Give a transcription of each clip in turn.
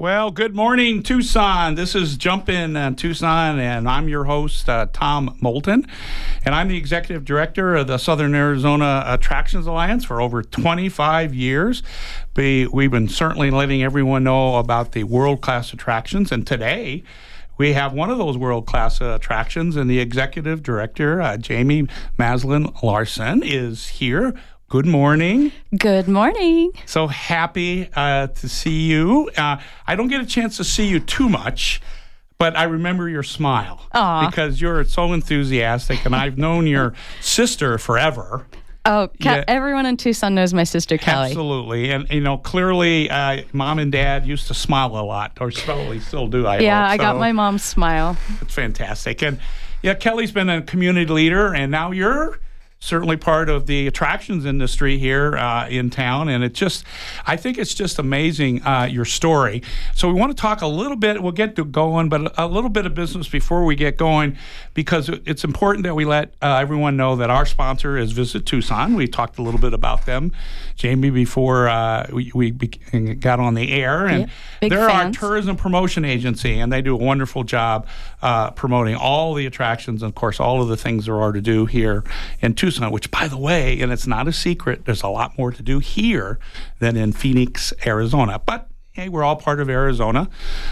Well, good morning, Tucson. This is Jumpin' Tucson, and I'm your host, Tom Moulton. And I'm the Executive Director of the Southern Arizona Attractions Alliance for over 25 years. We've been certainly letting everyone know about the world-class attractions, and today we have one of those world-class attractions, and the Executive Director, Jamie Maslin Larson, is here. Good morning. Good morning. So happy to see you. I don't get a chance to see you too much, but I remember your smile. Aww. Because you're so enthusiastic, and I've known your sister forever. Oh, everyone in Tucson knows my sister, Kelly. Absolutely. And, clearly Mom and Dad used to smile a lot, or probably still do, I hope. I got my mom's smile. It's fantastic. And, Kelly's been a community leader, and now you're certainly part of the attractions industry here in town, and I think it's just amazing, your story. So we want to talk a little bit, we'll get to going, but a little bit of business before we get going, because it's important that we let everyone know that our sponsor is Visit Tucson. We talked a little bit about them, Jamie, before we got on the air, and they're our tourism promotion agency, and they do a wonderful job promoting all the attractions and, of course, all of the things there are to do here in Tucson. Which, by the way, and it's not a secret, there's a lot more to do here than in Phoenix, Arizona. But, hey, we're all part of Arizona.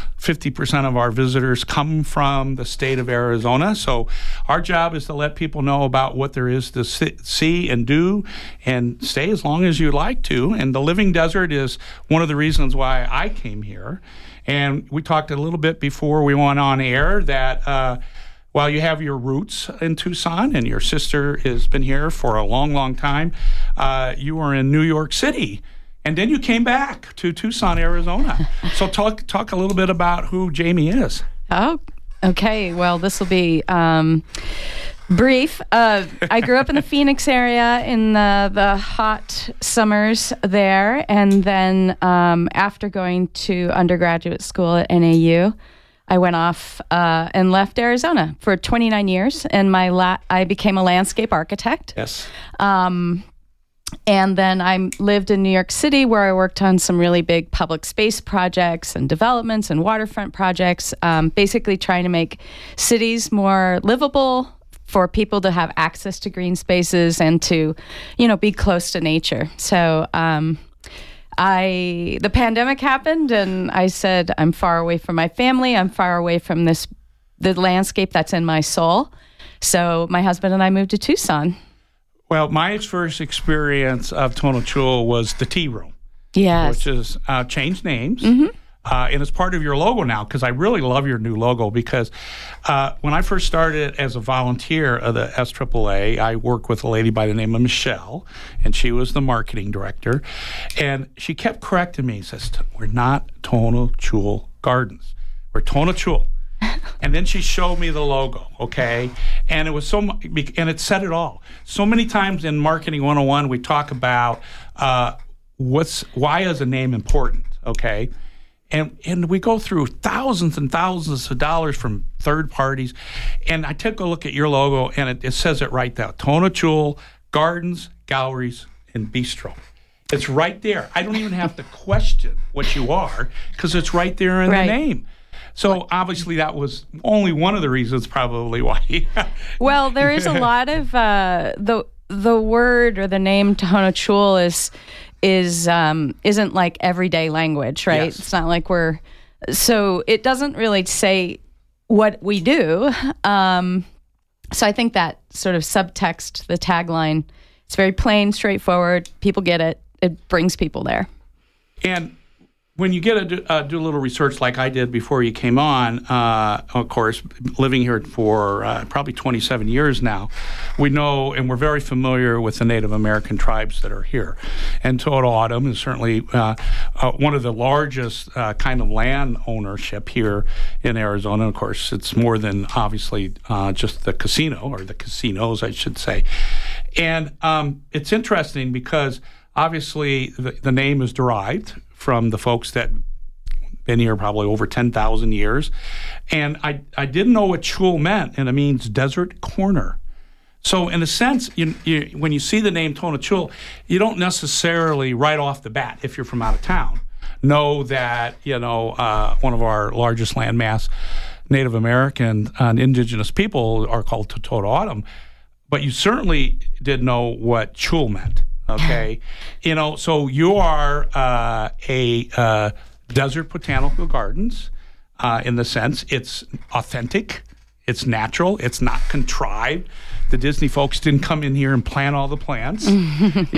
50% of our visitors come from the state of Arizona. So our job is to let people know about what there is to see and do and stay as long as you like to. And the Living Desert is one of the reasons why I came here. And we talked a little bit before we went on air that while you have your roots in Tucson and your sister has been here for a long, long time, you were in New York City, and then you came back to Tucson, Arizona. So talk a little bit about who Jamie is. Oh, okay. Well, this will be brief. I grew up in the Phoenix area in the hot summers there, and then after going to undergraduate school at NAU, I went off and left Arizona for 29 years, and I became a landscape architect. Yes. And then I lived in New York City, where I worked on some really big public space projects and developments and waterfront projects, basically trying to make cities more livable for people to have access to green spaces and to, be close to nature. So, the pandemic happened, and I said, I'm far away from my family. I'm far away from the landscape that's in my soul. So my husband and I moved to Tucson. Well, my first experience of Tonatiuh was the Tea Room. Yes. Which is changed names. Mm-hmm. And it's part of your logo now, because I really love your new logo, because when I first started as a volunteer of the SAAA, I worked with a lady by the name of Michelle, and she was the marketing director. And she kept correcting me. She says, we're not Tonatiuh Gardens. We're Tonatiuh. And then she showed me the logo, okay? And it was and it said it all. So many times in Marketing 101, we talk about why is a name important, okay? And we go through thousands and thousands of dollars from third parties. And I took a look at your logo, and it says it right there. Tonatiuh Gardens, Galleries, and Bistro. It's right there. I don't even have to question what you are, because it's right there in the name. So obviously that was only one of the reasons probably why. Well, there is a lot of the word or the name Tonatiuh isn't like everyday language, right? Yes. It's not like so it doesn't really say what we do. So I think that sort of subtext, the tagline, it's very plain, straightforward. People get it. It brings people there. And when you get do a little research like I did before you came on, of course, living here for probably 27 years now, we know and we're very familiar with the Native American tribes that are here. And Tohono O'odham is certainly one of the largest kind of land ownership here in Arizona. Of course, it's more than obviously just the casino, or the casinos, I should say. And it's interesting because obviously the name is derived from the folks that been here probably over 10,000 years. And I didn't know what Chul meant, and it means desert corner. So in a sense, when you see the name Tonatiuh, you don't necessarily right off the bat, if you're from out of town, know that, one of our largest landmass Native American and indigenous people are called Totonaw. But you certainly did know what chul meant, okay? So you are a desert botanical gardens in the sense it's authentic, it's natural, it's not contrived. The Disney folks didn't come in here and plant all the plants, and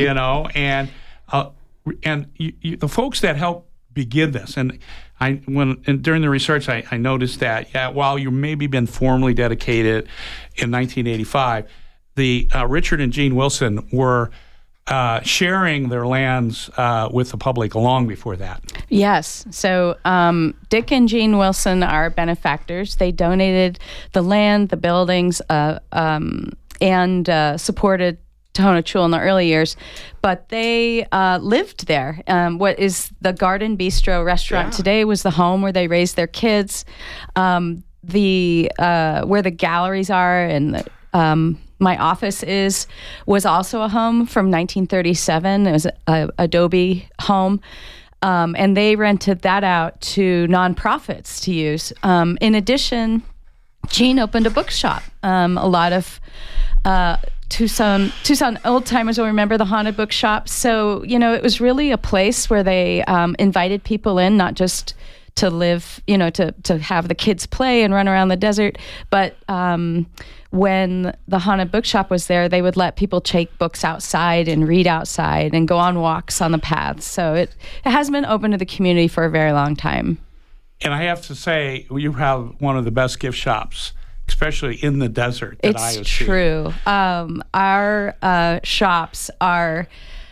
the folks that helped begin this, and during the research, I noticed that while you maybe been formally dedicated in 1985, the Richard and Jean Wilson were sharing their lands with the public long before that. Yes. So Dick and Jean Wilson are benefactors. They donated the land, the buildings, and supported Tohono Chul in the early years, but they lived there. What is the Garden Bistro restaurant today was the home where they raised their kids. Where the galleries are and my office was also a home from 1937. It was an adobe home. And they rented that out to nonprofits to use. In addition, Jean opened a bookshop. A lot of Tucson old timers will remember the haunted bookshop. So, it was really a place where they invited people in, not just to live, to have the kids play and run around the desert, but when the haunted bookshop was there, they would let people take books outside and read outside and go on walks on the paths. So it has been open to the community for a very long time. And I have to say, you have one of the best gift shops, especially in the desert that I have seen. It's true. Our shops are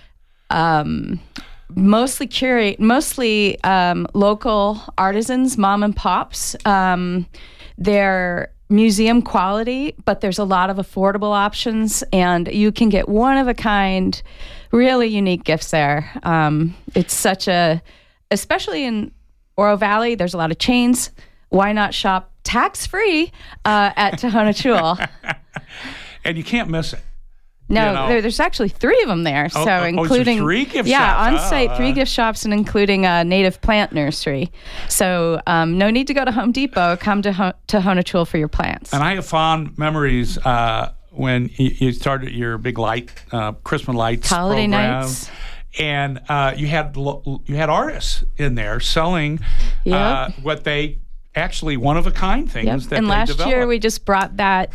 mostly local artisans, mom and pops. They're museum quality, but there's a lot of affordable options, and you can get one-of-a-kind, really unique gifts there. It's especially in Oro Valley, there's a lot of chains. Why not shop tax-free at Tohono Chul? And you can't miss it. No, there's actually 3 of them there. So including 3 gift shops. Yeah, on site 3 gift shops and including a native plant nursery. So no need to go to Home Depot. Come to Tohono Chul for your plants. And I have fond memories when you started your big Christmas lights holiday program. Nights. And you had artists in there selling what they actually one-of-a-kind things that and they last developed. year we just brought that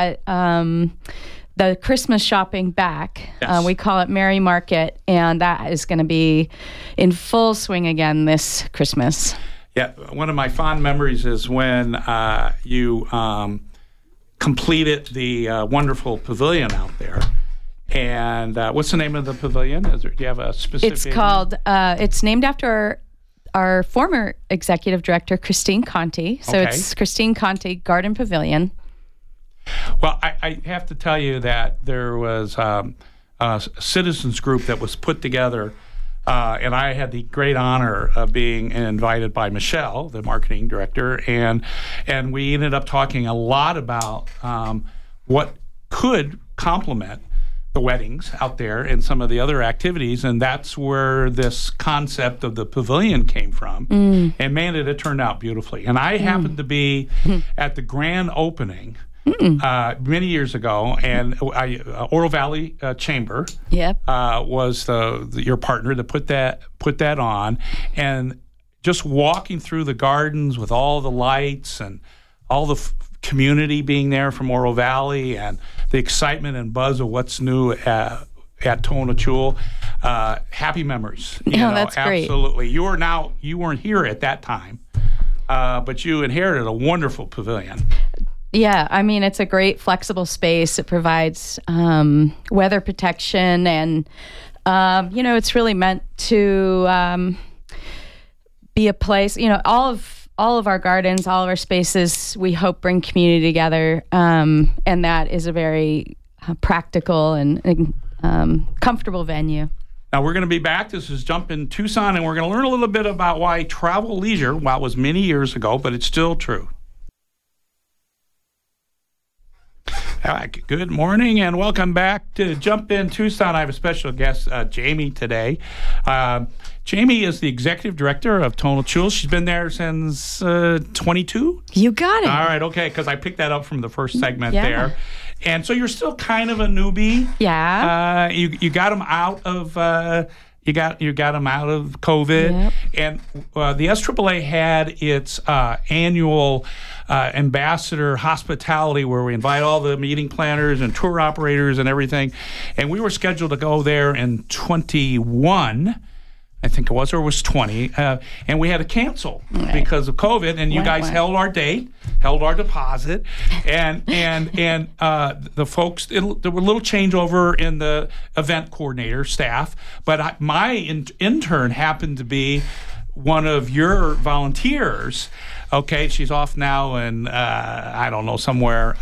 the Christmas shopping back. Yes. We call it Merry Market, and that is going to be in full swing again this Christmas. Yeah, one of my fond memories is when you completed the wonderful pavilion out there. And what's the name of the pavilion? Do you have a specific? It's called. It's named after our former executive director, Christine Conti. So it's Christine Conti Garden Pavilion. Well, I have to tell you that there was a citizens group that was put together, and I had the great honor of being invited by Michelle, the marketing director, and we ended up talking a lot about what could complement the weddings out there and some of the other activities, and that's where this concept of the pavilion came from. And man, did it turn out beautifully. And I happened to be at the grand opening many years ago, and Oro Valley Chamber was your partner to put that on, and just walking through the gardens with all the lights and all the community being there from Oro Valley and the excitement and buzz of what's new at Tohono Chul. Happy memories. That's great. Absolutely. You weren't here at that time, but you inherited a wonderful pavilion. Yeah, I mean, it's a great flexible space. It provides weather protection, and it's really meant to be a place. All of our gardens, all of our spaces, we hope bring community together, and that is a very practical and comfortable venue. Now we're going to be back. This is Jump in Tucson, and we're going to learn a little bit about why travel leisure, well, it was many years ago, but it's still true. Good morning and welcome back to Jump In Tucson. I have a special guest, Jamie, today. Jamie is the executive director of Tonal Chul. She's been there since 22? You got it. All right, okay, because I picked that up from the first segment there. And so you're still kind of a newbie. Yeah. You got them out of... You got them out of COVID, and the SAAA had its annual ambassador hospitality where we invite all the meeting planners and tour operators and everything, and we were scheduled to go there in 21. I think it was, or it was 20, and we had to cancel because of COVID. And you guys held our date, held our deposit, and the folks. There were a little changeover in the event coordinator staff, but my intern happened to be one of your volunteers. Okay, she's off now, and I don't know, somewhere,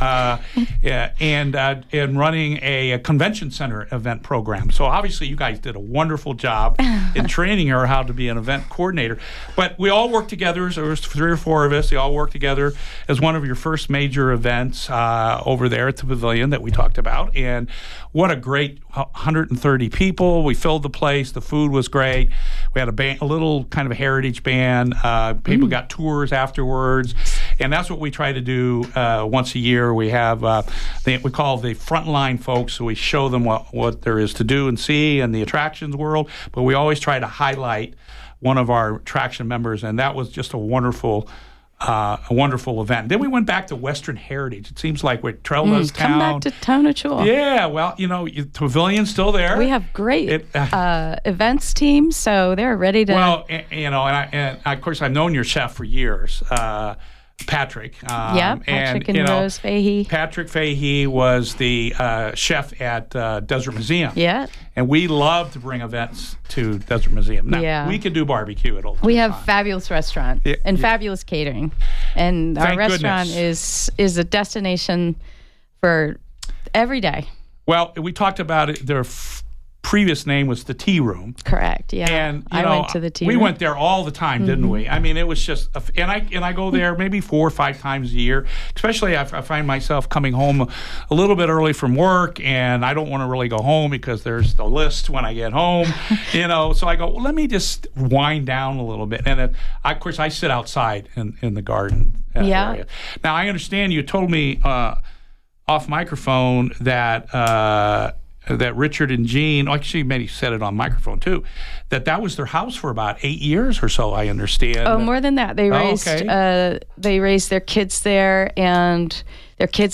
and running a convention center event program. So obviously, you guys did a wonderful job in training her how to be an event coordinator. But we all worked together. So there was 3 or 4 of us. They all worked together as one of your first major events over there at the pavilion that we talked about. And what a great 130 people. We filled the place. The food was great. We had a little kind of a heritage band. People got tours afterwards, and that's what we try to do once a year. We have we call the frontline folks, so we show them what there is to do and see in the attractions world, but we always try to highlight one of our attraction members, and that was just a wonderful event. Then we went back to Western Heritage. It seems like we're Trailers Town. Come back to Tonal Chul. Yeah, well, the pavilion's still there. We have great events teams, so they're ready to. Well, and of course, I've known your chef for years, Patrick. Patrick and Rose Fahey. Patrick Fahey was the chef at Desert Museum. Yeah. And we love to bring events to Desert Museum. Now, we can do barbecue at all. We have fabulous restaurant and fabulous catering. And our restaurant is a destination for every day. Well, we talked about it. Their previous name was the Tea Room. Correct. Yeah. And I went to the Tea Room. We went there all the time, didn't we? I mean, it was just, and I go there maybe 4 or 5 times a year. Especially, I find myself coming home a little bit early from work, and I don't want to really go home because there's the list when I get home. So I go, well, let me just wind down a little bit. And of course, I sit outside in the garden area. Now, I understand you told me off microphone that Richard and Jean, actually maybe said it on microphone too, that was their house for about 8 years or so, I understand. Oh, more than that. They raised their kids there, and their kids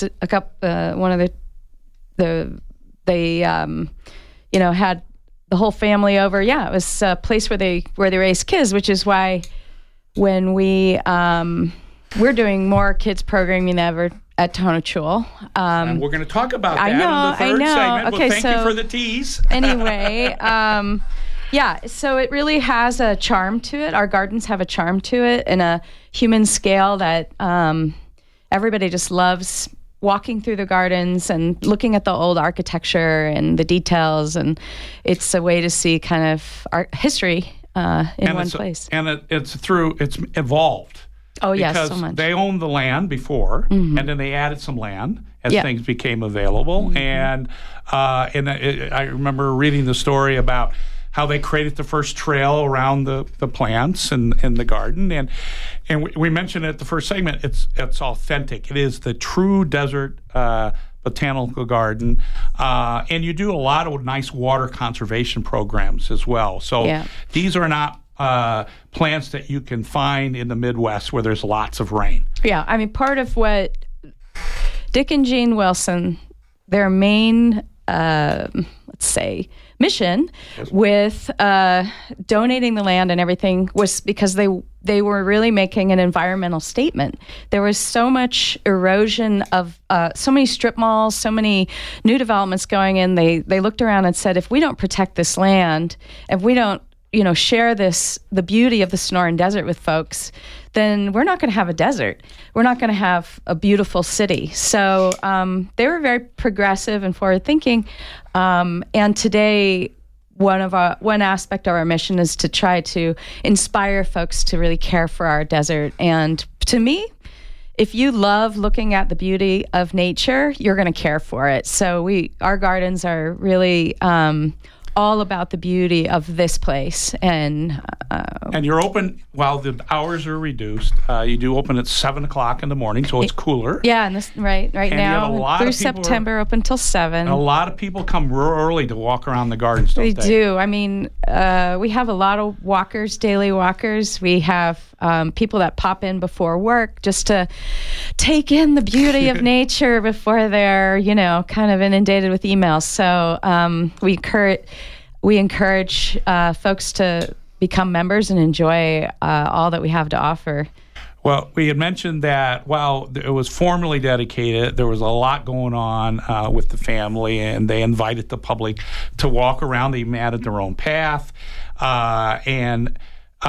they had the whole family over. Yeah, it was a place where they raised kids, which is why when we're doing more kids programming than ever at Tonal Chul. And we're going to talk about that in the third segment. Okay, well, thank you for the tease. Anyway, so it really has a charm to it. Our gardens have a charm to it and a human scale that everybody just loves walking through the gardens and looking at the old architecture and the details. And it's a way to see kind of art history in one place. And it's evolved. Oh, yes, because so much. They owned the land before, and then they added some land as things became available. And I remember reading the story about how they created the first trail around the plants in the garden. And we mentioned it at the first segment, it's authentic. It is the true desert botanical garden. And you do a lot of nice water conservation programs as well. So these are not plants that you can find in the Midwest where there's lots of rain. Yeah, I mean, part of what Dick and Jean Wilson, their main, mission with donating the land and everything was because they were really making an environmental statement. There was so much erosion of so many strip malls, so many new developments going in. They looked around and said, if we don't protect this land, if we don't share the beauty of the Sonoran Desert with folks, then we're not going to have a desert. We're not going to have a beautiful city. So they were very progressive and forward-thinking. And today, one aspect of our mission is to try to inspire folks to really care for our desert. And to me, if you love looking at the beauty of nature, you're going to care for it. So our gardens are really all about the beauty of this place. And you're open while the hours are reduced. You do open at 7 o'clock in the morning, so it's cooler. Yeah, and right now through September, open till 7. A lot of people come real early to walk around the gardens, don't they? They do. I mean, we have a lot of walkers, daily walkers. We have people that pop in before work just to take in the beauty of nature before they're, kind of inundated with emails. So we encourage folks to become members and enjoy all that we have to offer. Well, we had mentioned that while it was formally dedicated, there was a lot going on with the family, and they invited the public to walk around. They added their own path, and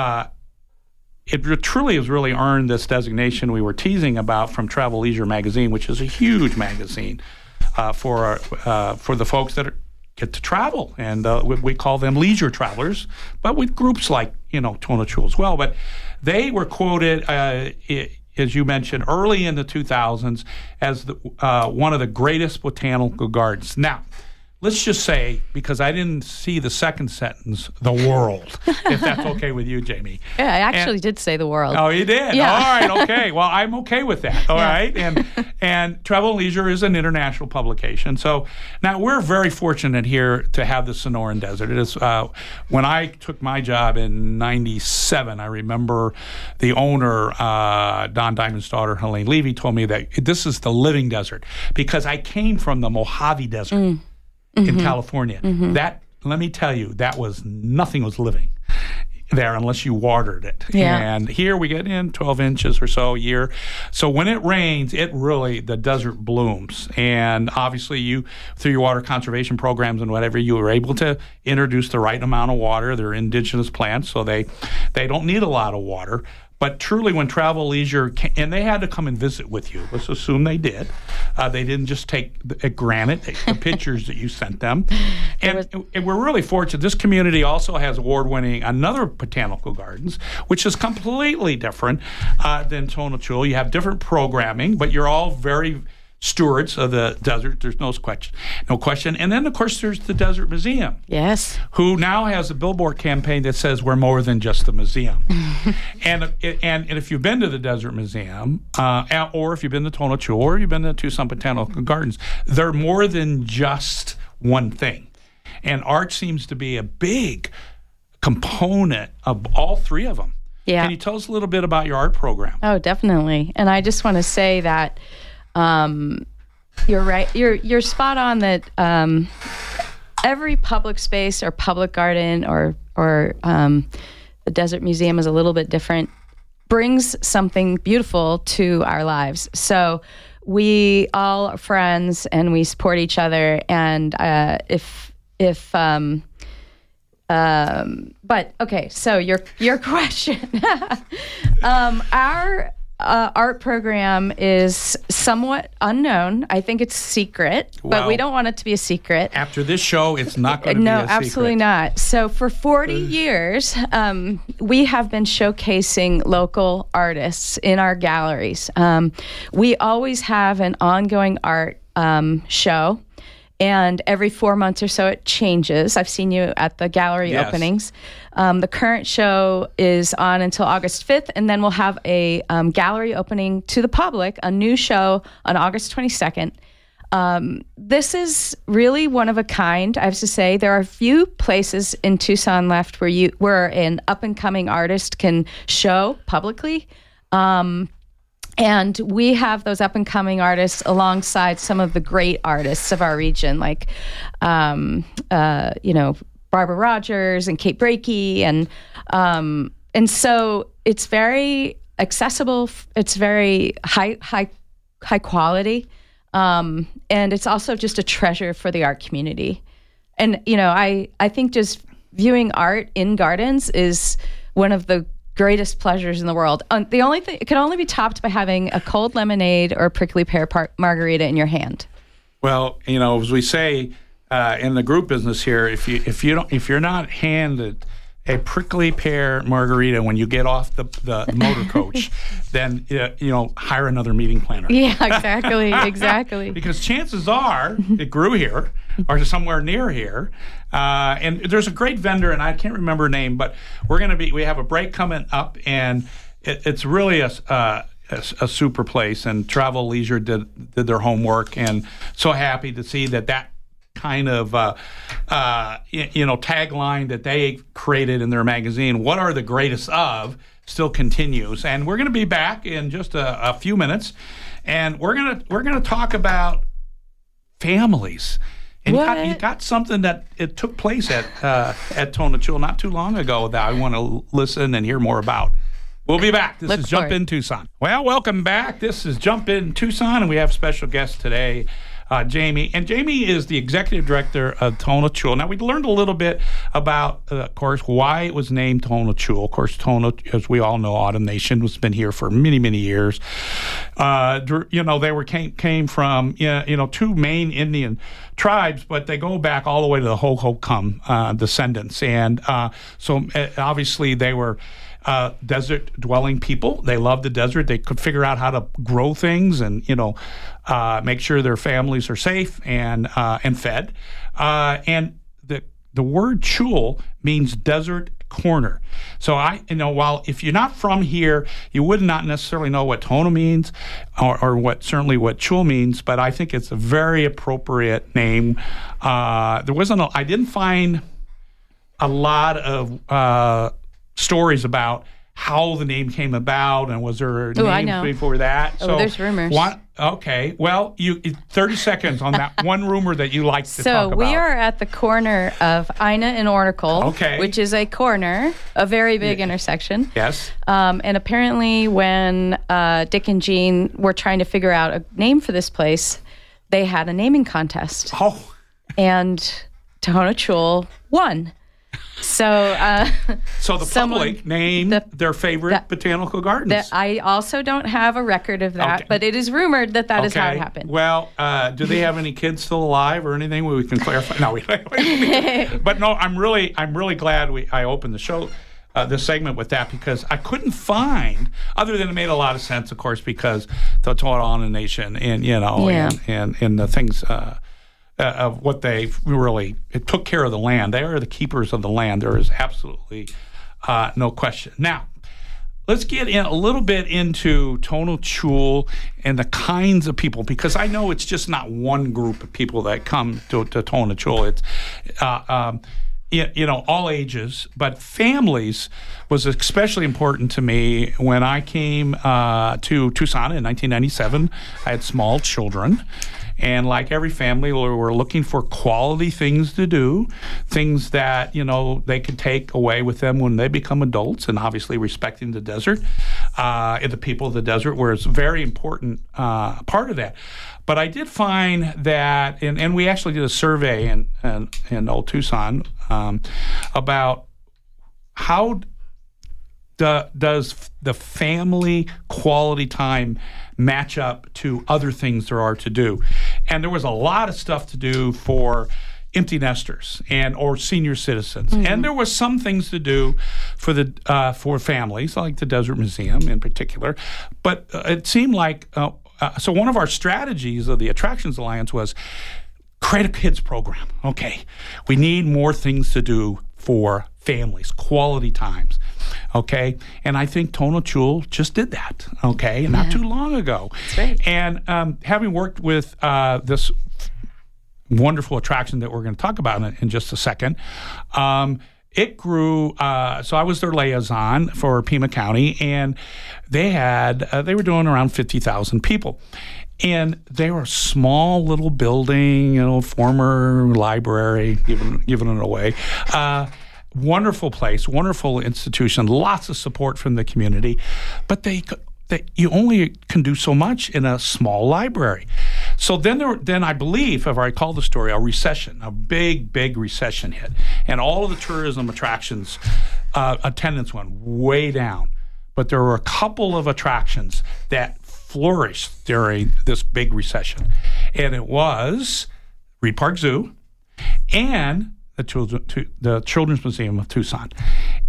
it truly has really earned this designation we were teasing about from Travel Leisure Magazine, which is a huge magazine for the folks that get to travel, and we call them leisure travelers, but with groups like Tonatiuh as well. But they were quoted, as you mentioned, early in the 2000s as one of the greatest botanical gardens. Now, let's just say, because I didn't see the second sentence, the world, if that's okay with you, Jamie. Yeah, I actually did say the world. Oh, you did? Yeah. All right, okay. Well, I'm okay with that, all right? And Travel and Leisure is an international publication. So now we're very fortunate here to have the Sonoran Desert. It is, when I took my job in 97, I remember the owner, Don Diamond's daughter, Helene Levy, told me that this is the living desert, because I came from the Mojave Desert. In California. That, let me tell you, nothing was living there unless you watered it. Yeah. And here we get in 12 inches or so a year. So when it rains, the desert blooms. And obviously you, through your water conservation programs and whatever, you were able to introduce the right amount of water. They're indigenous plants, so they don't need a lot of water. But truly, when Travel Leisure and they had to come and visit with you. Let's assume they did. They didn't just take, granted, the pictures that you sent them. And we're really fortunate. This community also has award-winning another botanical gardens, which is completely different than Tonatiuh. You have different programming, but you're all very stewards of the desert. There's no question. And then, of course, there's the Desert Museum. Yes. Who now has a billboard campaign that says we're more than just a museum. and if you've been to the Desert Museum, or if you've been to Tonatiuh, or you've been to Tucson Botanical Gardens, they're more than just one thing. And art seems to be a big component of all three of them. Yeah. Can you tell us a little bit about your art program? Oh, definitely. And I just want to say that you're right. You're spot on that every public space or public garden or the Desert Museum is a little bit different, brings something beautiful to our lives. So we all are friends and we support each other. And but okay, so your question, our art program is somewhat unknown. I think it's secret, but we don't want it to be a secret. After this show, it's not going to be a secret. No, absolutely not. So for 40 years, we have been showcasing local artists in our galleries. We always have an ongoing art show. And every 4 months or so, it changes. I've seen you at the gallery openings. The current show is on until August 5th, and then we'll have a gallery opening to the public, a new show on August 22nd. This is really one of a kind, I have to say. There are a few places in Tucson left where an up-and-coming artist can show publicly. And we have those up-and-coming artists alongside some of the great artists of our region, like, Barbara Rogers and Kate Brakey. And so it's very accessible. It's very high quality. And it's also just a treasure for the art community. And, I think just viewing art in gardens is one of the greatest pleasures in the world. The only thing, it can only be topped by having a cold lemonade or prickly pear margarita in your hand. Well, as we say in the group business here, if you're not handed a prickly pear margarita when you get off the motor coach, then hire another meeting planner. Yeah, exactly. Because chances are it grew here or somewhere near here, and there's a great vendor, and I can't remember her name, but we have a break coming up, and it's really a super place, and Travel Leisure did their homework, and so happy to see that kind of tagline that they created in their magazine, "What are the greatest of," still continues. And we're going to be back in just a few minutes, and we're gonna talk about families. And you got something that it took place at Tonatiuh not too long ago that I want to listen and hear more about. We'll be back. This is Jump In Tucson. Well, welcome back. This is Jump In Tucson, and we have special guest today, Jamie. And Jamie is the executive director of Tonatiuh. Now, we learned a little bit about, of course, why it was named Tonatiuh. Of course, as we all know, Autumn Nation has been here for many, many years. They came from two main Indian tribes, but they go back all the way to the Hohokam descendants. And so obviously they were desert-dwelling people. They loved the desert. They could figure out how to grow things and make sure their families are safe and fed. And the word Chul means desert corner. So while if you're not from here, you would not necessarily know what Tona means, or what Chul means. But I think it's a very appropriate name. I didn't find a lot of stories about how the name came about, and was there a name before that? So there's rumors. Okay, well, 30 seconds on that one rumor that you like to talk about. So we are at the corner of Ina and Oracle, which is a corner, a very big intersection. Yes. And apparently when Dick and Jean were trying to figure out a name for this place, they had a naming contest. Oh. And Tonatiuh won. So the public named their favorite botanical gardens. I also don't have a record of that, but it is rumored that is how it happened. Well, do they have any kids still alive or anything where we can clarify? No, but no, I'm really glad I opened the show, this segment with that, because I couldn't find, other than it made a lot of sense, of course, because the Tohono Nation and and the things. Of what it took care of the land. They are the keepers of the land. There is absolutely no question. Now, let's get in a little bit into Tonatiuh and the kinds of people, because I know it's just not one group of people that come to Tonatiuh. It's all ages, but families was especially important to me when I came to Tucson in 1997. I had small children. And like every family, we were looking for quality things to do, things that, they could take away with them when they become adults, and obviously respecting the desert and the people of the desert was a very important part of that. But I did find that, and we actually did a survey in Old Tucson about how does the family quality time match up to other things there are to do. And there was a lot of stuff to do for empty nesters or senior citizens. Mm-hmm. And there was some things to do for families, like the Desert Museum in particular. But it seemed like, so one of our strategies of the Attractions Alliance was create a kids program. Okay, we need more things to do for families, quality times. Okay, and I think Tonatiuh just did that. Okay, not too long ago. That's right. And having worked with this wonderful attraction that we're going to talk about in just a second, it grew. So I was their liaison for Pima County, and they were doing around 50,000 people. And they were a small little building, former library, giving it away. Wonderful place, wonderful institution, lots of support from the community, but you only can do so much in a small library. So then I believe, if I recall the story, a big recession hit, and all of the tourism attractions attendance went way down. But there were a couple of attractions that flourished during this big recession, and it was Reed Park Zoo and the Children's Museum of Tucson.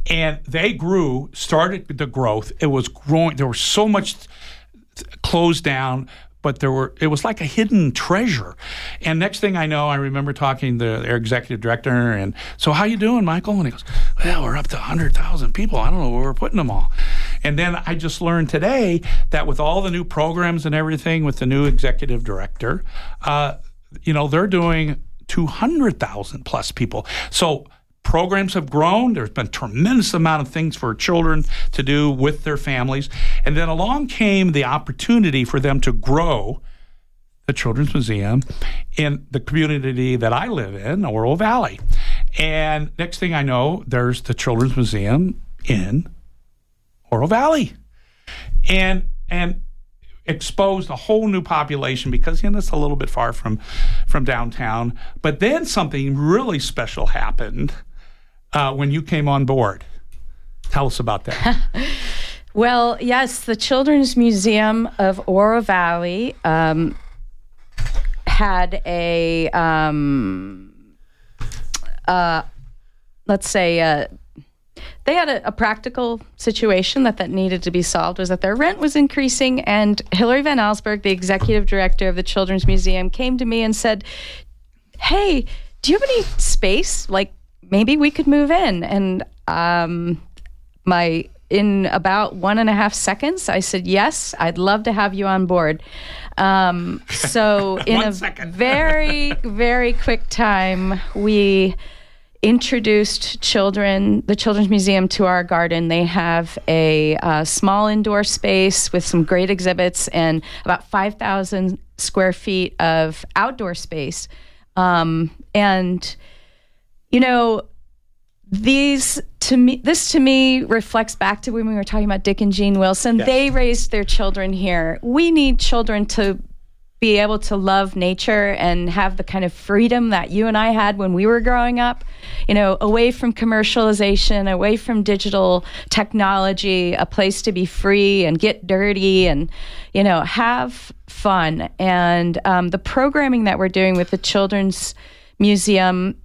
And they started the growth. It was growing. There was so much closed down, but it was like a hidden treasure. And next thing I know, I remember talking to their executive director, and so how you doing, Michael? And he goes, well, we're up to 100,000 people. I don't know where we're putting them all. And then I just learned today that with all the new programs and everything with the new executive director, they're doing 200,000 plus people. So programs have grown. There's been a tremendous amount of things for children to do with their families. And then along came the opportunity for them to grow the Children's Museum in the community that I live in, Oro Valley. And next thing I know, there's the Children's Museum in Oro Valley. And exposed a whole new population because it's a little bit far from downtown. But then something really special happened when you came on board. Tell us about that. Well, yes, the Children's Museum of Oro Valley had a, they had a practical situation that needed to be solved, was that their rent was increasing, and Hilary Van Allsburg, the executive director of the Children's Museum, came to me and said, hey, do you have any space? Like, maybe we could move in. And in about 1.5 seconds, I said, yes, I'd love to have you on board. So in a very, very quick time, we introduced the Children's Museum to our garden. They have a small indoor space with some great exhibits and about 5,000 square feet of outdoor space. This to me reflects back to when we were talking about Dick and Jean Wilson. Yes. They raised their children here. We need children to be able to love nature and have the kind of freedom that you and I had when we were growing up, away from commercialization, away from digital technology, a place to be free and get dirty and, have fun. And the programming that we're doing with the Children's Museum,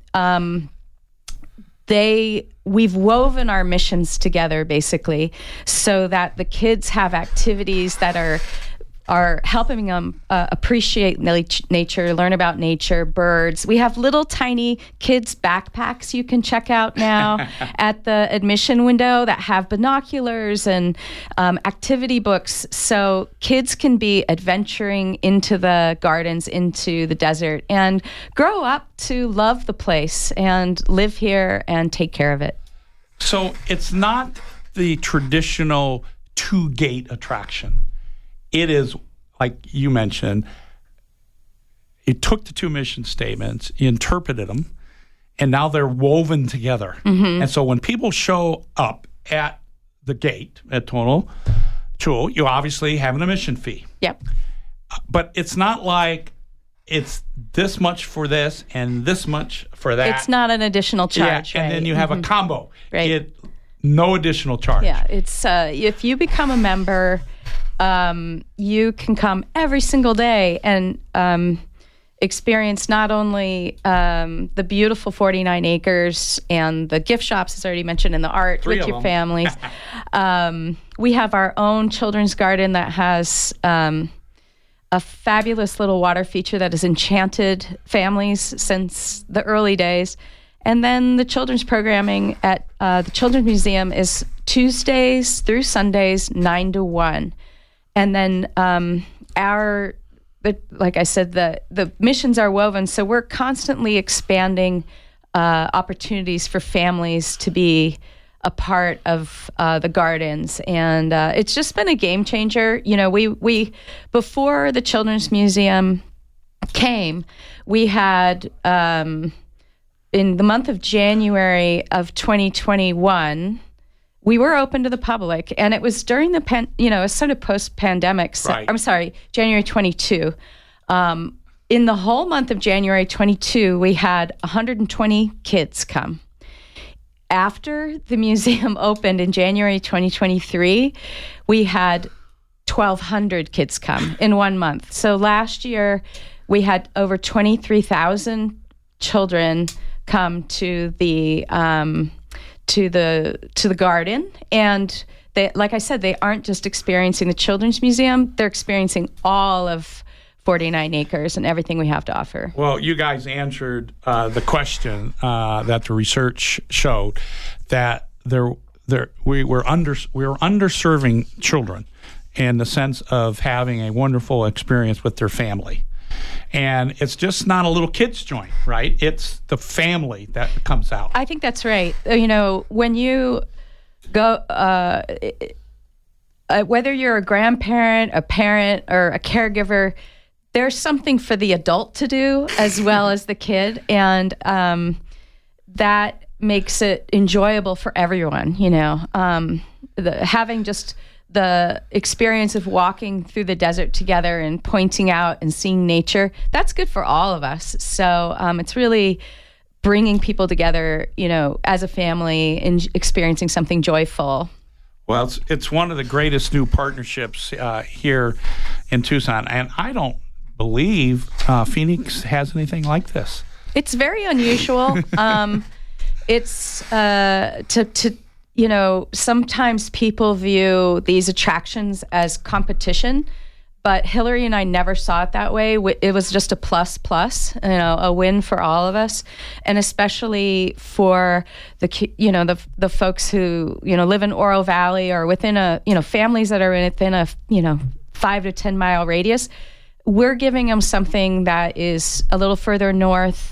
we've woven our missions together basically so that the kids have activities that are helping them appreciate nature, learn about nature, birds. We have little tiny kids' backpacks you can check out now at the admission window that have binoculars and activity books, so kids can be adventuring into the gardens, into the desert, and grow up to love the place and live here and take care of it. So it's not the traditional two-gate attraction. It is, like you mentioned, you took the two mission statements, you interpreted them, and now they're woven together. Mm-hmm. And so when people show up at the gate at Tono Chul, you obviously have an admission fee. Yep. But it's not like it's this much for this and this much for that. It's not an additional charge. Yeah, and then you have a combo. Right. No additional charge. Yeah, it's if you become a member, you can come every single day and experience not only the beautiful 49 acres and the gift shops, as already mentioned, and the art with your families. We have our own children's garden that has a fabulous little water feature that has enchanted families since the early days. And then the children's programming at the Children's Museum is Tuesdays through Sundays, 9 to 1. And then like I said, the missions are woven, so we're constantly expanding opportunities for families to be a part of the gardens, and it's just been a game changer. We before the Children's Museum came, we had in the month of January of 2021. We were open to the public, and it was during the it's sort of post-pandemic. So, right. I'm sorry, January 22. In the whole month of January 22, we had 120 kids come. After the museum opened in January 2023, we had 1,200 kids come in 1 month. So last year, we had over 23,000 children come to the the garden. And they, like I said, they aren't just experiencing the Children's Museum; they're experiencing all of 49 acres and everything we have to offer. Well, you guys answered the question that the research showed, that we were underserving children in the sense of having a wonderful experience with their family. And it's just not a little kid's joint, right? It's the family that comes out. I think that's right. You know, when you go, whether you're a grandparent, a parent, or a caregiver, there's something for the adult to do as well as the kid. And that makes it enjoyable for everyone, you know. Having just the experience of walking through the desert together and pointing out and seeing nature, that's good for all of us. So it's really bringing people together, you know, as a family and experiencing something joyful. Well, it's one of the greatest new partnerships here in Tucson, and I don't believe Phoenix has anything like this. It's very unusual. It's you know, sometimes people view these attractions as competition, but Hillary and I never saw it that way. It was just a plus, you know, a win for all of us, and especially for the folks who, you know, live in Oro Valley or within families that are within a 5 to 10 mile radius. We're giving them something that is a little further north,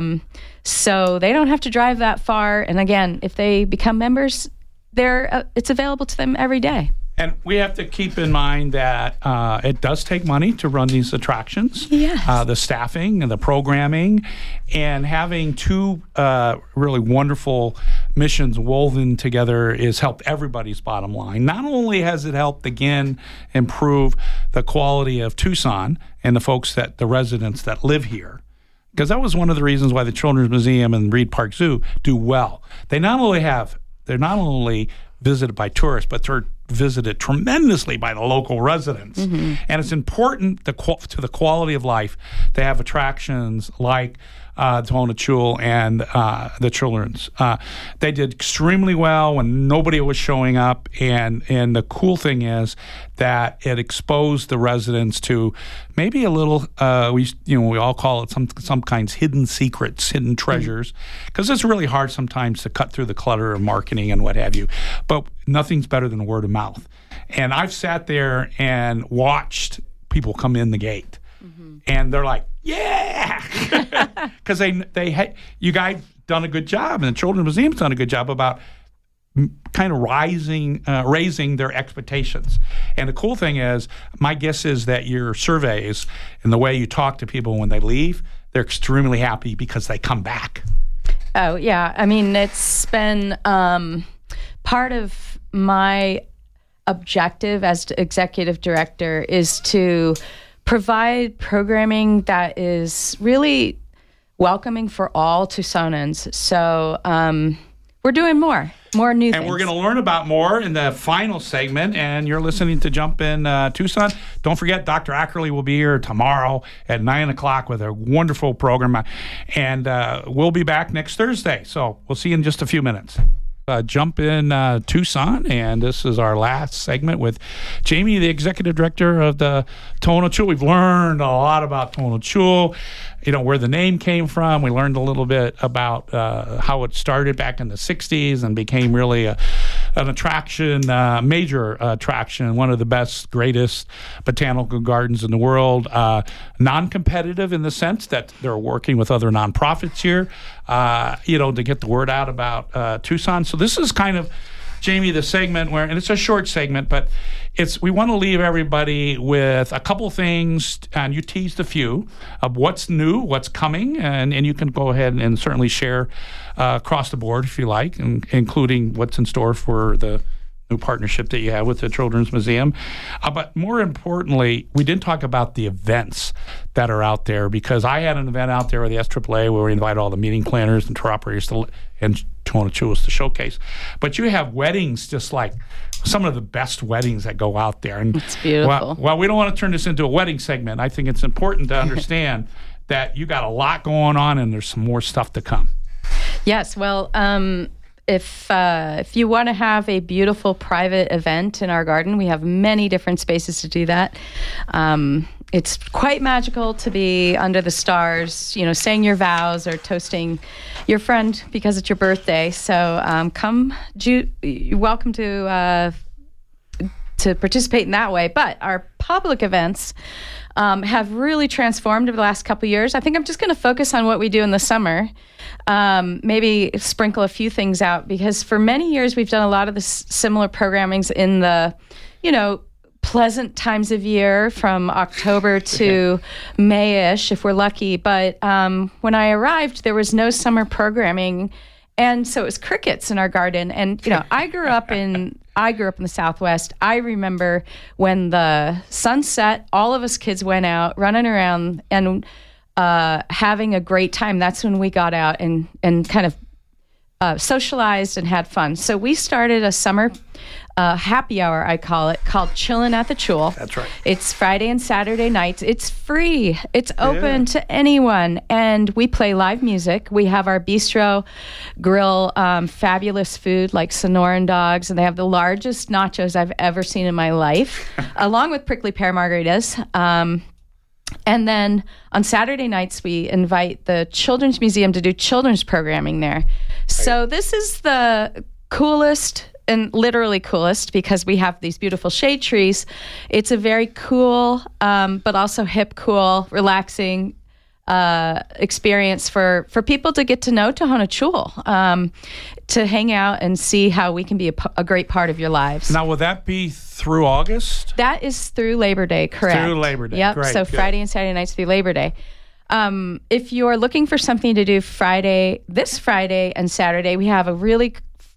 so they don't have to drive that far. And again, if they become members, it's available to them every day. And we have to keep in mind that it does take money to run these attractions. Yes. The staffing and the programming, and having two really wonderful missions woven together has helped everybody's bottom line. Not only has it helped, again, improve the quality of Tucson and the residents that live here, because that was one of the reasons why the Children's Museum and Reed Park Zoo do well. They're not only visited by tourists, but they're visited tremendously by the local residents. Mm-hmm. And it's important to the quality of life to have attractions like Tohono Chul and the Children's. They did extremely well when nobody was showing up, and the cool thing is that it exposed the residents to maybe a little, we all call it some kinds hidden secrets, hidden treasures, because it's really hard sometimes to cut through the clutter of marketing and what have you. But nothing's better than word of mouth. And I've sat there and watched people come in the gate, and they're like, yeah, because you guys done a good job, and the Children's Museum's done a good job about kind of raising their expectations. And the cool thing is, my guess is that your surveys and the way you talk to people when they leave, they're extremely happy because they come back. Oh, yeah. I mean, it's been part of my objective as executive director is to provide programming that is really welcoming for all Tucsonans. So we're doing more new things. And we're going to learn about more in the final segment. And you're listening to Jump In Tucson. Don't forget, Dr. Ackerley will be here tomorrow at 9 o'clock with a wonderful program. And we'll be back next Thursday. So we'll see you in just a few minutes. Jump In Tucson, and this is our last segment with Jamie, the executive director of the Tohono Chul. We've learned a lot about Tohono Chul, where the name came from. We learned a little bit about how it started back in the 60s and became really an attraction, major attraction, one of the best, greatest botanical gardens in the world. Non-competitive in the sense that they're working with other nonprofits here, to get the word out about Tucson. So this is kind of, Jamie, the segment where, and it's a short segment, but we want to leave everybody with a couple things, and you teased a few of what's new, what's coming, and you can go ahead and certainly share across the board if you like, including what's in store for the new partnership that you have with the Children's Museum. But more importantly, we didn't talk about the events that are out there, because I had an event out there with the SAAA where we invite all the meeting planners and tour operators and Tohono Chul to showcase. But you have weddings, just like some of the best weddings that go out there. And it's beautiful. Well, we don't want to turn this into a wedding segment. I think it's important to understand that you got a lot going on and there's some more stuff to come. Yes, well, if you want to have a beautiful private event in our garden, we have many different spaces to do that. It's quite magical to be under the stars, saying your vows or toasting your friend because it's your birthday. So you're welcome to participate in that way. But our public events have really transformed over the last couple of years. I think I'm just going to focus on what we do in the summer. Maybe sprinkle a few things out, because for many years we've done a lot of the similar programmings in the, pleasant times of year from October to May-ish, if we're lucky. But when I arrived, there was no summer programming, and so it was crickets in our garden. And I grew up in the Southwest. I remember when the sun set, all of us kids went out running around and having a great time. That's when we got out and kind of socialized and had fun. So we started a summer happy hour, I call it, called Chillin' at the Chul. That's right. It's Friday and Saturday nights. It's free. It's open to anyone. And we play live music. We have our bistro grill, fabulous food like Sonoran dogs. And they have the largest nachos I've ever seen in my life, along with prickly pear margaritas. And then on Saturday nights, we invite the Children's Museum to do children's programming there. Right. So this is the coolest, and literally coolest, because we have these beautiful shade trees. It's a very cool, but also hip, cool, relaxing experience for people to get to know Tohono Chul, to hang out and see how we can be a great part of your lives. Now, will that be through August? That is through Labor Day, correct. Through Labor Day, yep. Great. So good. Friday and Saturday nights through Labor Day. If you're looking for something to do this Friday and Saturday, we have a really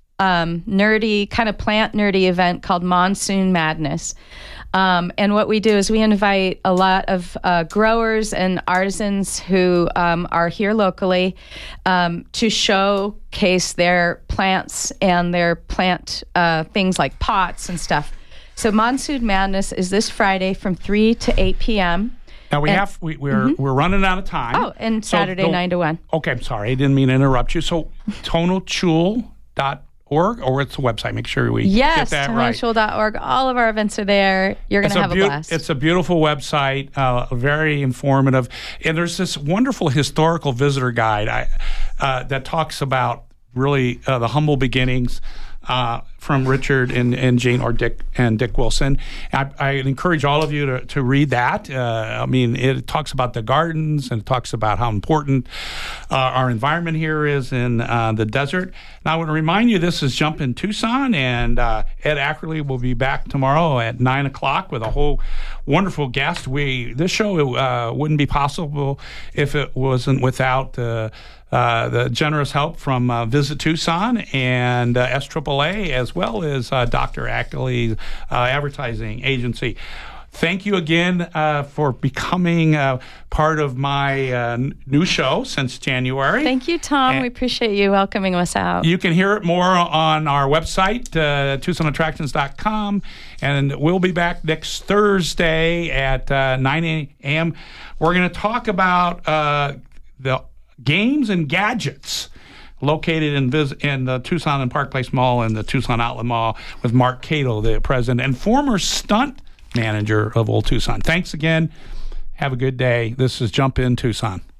nerdy, kind of plant nerdy event called Monsoon Madness. And what we do is we invite a lot of growers and artisans who are here locally to showcase their plants and their plant things like pots and stuff. So Monsoon Madness is this Friday from 3 to 8 p.m. Now we're running out of time. Oh, and Saturday 9 to 1. Okay, I'm sorry, I didn't mean to interrupt you. So tohonochul.org, or it's a website. Make sure we get that right. Yes, tohonochul.org. All of our events are there. You're going to have a blast. It's a beautiful website, very informative, and there's this wonderful historical visitor guide that talks about really the humble beginnings from Richard and Jane, or Dick Wilson. I encourage all of you to read that. It talks about the gardens, and it talks about how important our environment here is in the desert. Now, I want to remind you, this is Jumpin' Tucson, and Ed Ackerley will be back tomorrow at 9 o'clock with a whole wonderful guest. This show wouldn't be possible if it wasn't without the generous help from Visit Tucson and SAAA, as well as Dr. Ackley's advertising agency. Thank you again for becoming part of my new show since January. Thank you, Tom. And we appreciate you welcoming us out. You can hear it more on our website, TucsonAttractions.com, and we'll be back next Thursday at 9 a.m. We're going to talk about the games and gadgets located in the Tucson and Park Place Mall and the Tucson Outlet Mall with Mark Cato, the president and former stunt manager of Old Tucson. Thanks again. Have a good day. This is Jump In Tucson.